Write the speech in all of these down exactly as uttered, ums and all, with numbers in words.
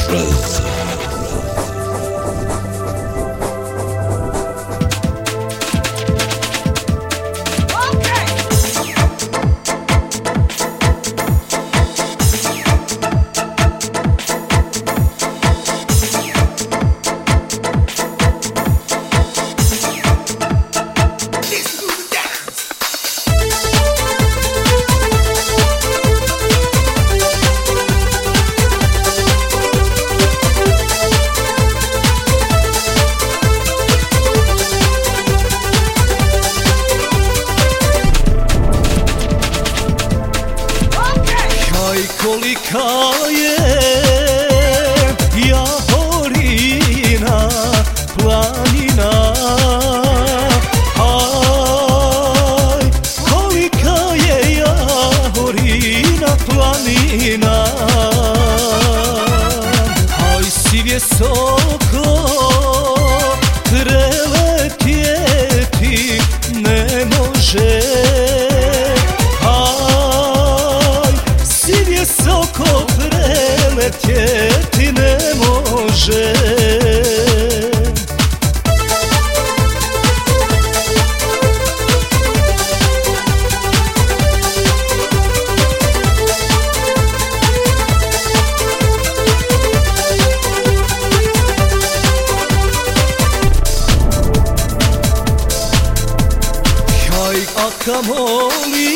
Truth. Kolika je jahorina, planina, aj, kolika je jahorina, planina, aj si visoko preletjeti ne može. Visoko preletjeti ne može. Kaj a kamoli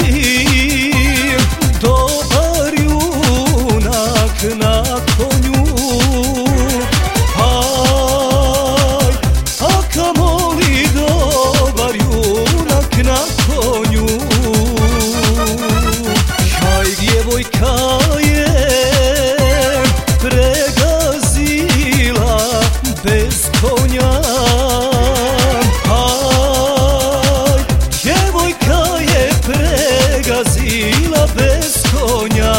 dobar junak na konju, aj, a kamoli dobar junak na konju, kaj djevojka je pregazila bez konja, aj, djevojka je pregazila bez konja.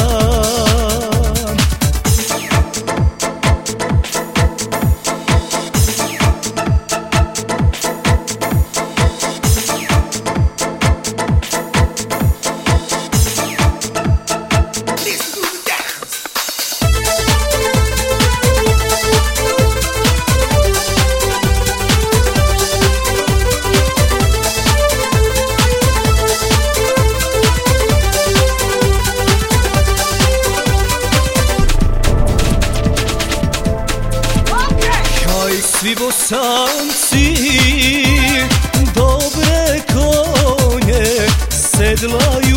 Svi Bosanci dobre konje sedlaju.